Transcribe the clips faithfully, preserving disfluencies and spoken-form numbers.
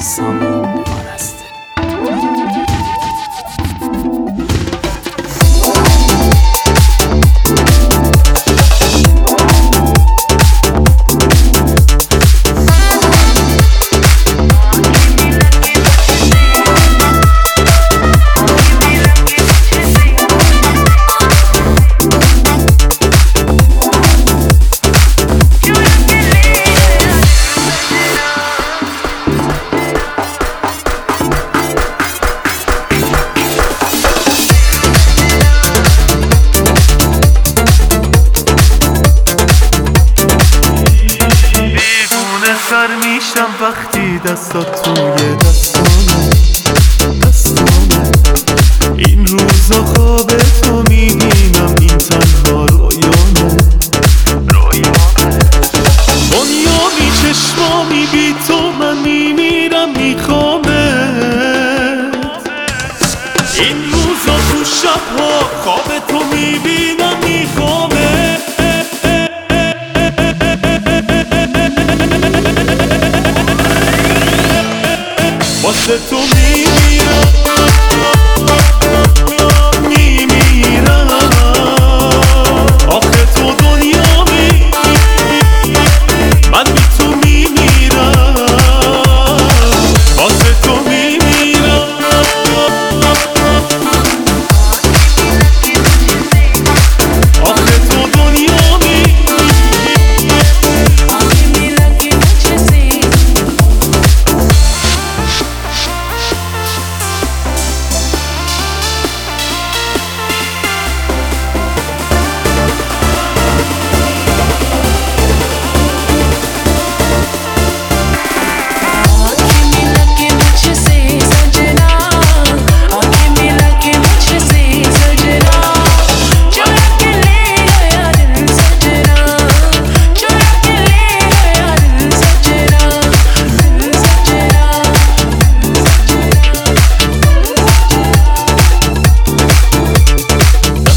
سامان آرسته. سر میشم وقتی دستات توی دستانه دستانه این روزا خواب تو میبینم، این تنها رویانه رویانه دنیامی چشمامی بی تو من میمیرم میخوامه، این روزا تو شبها خواب تو میبینم میخوامه، واسه تو میمیرم میمیرم، آخه تو دنیامی من بی تو میمیرم، واسه تو میمیرم. آخه تو دنیامی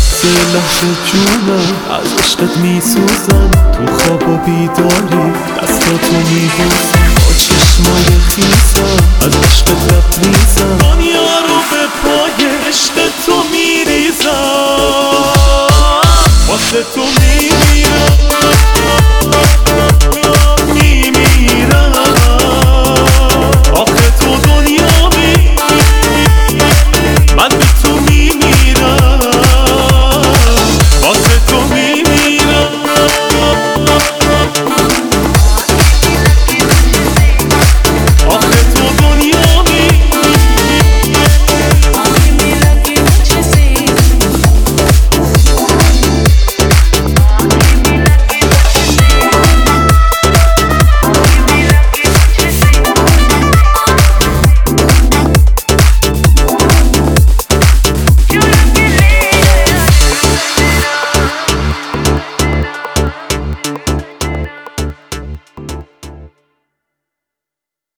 لحظه جونم از عشقت میسوزم، تو خواب و بیداری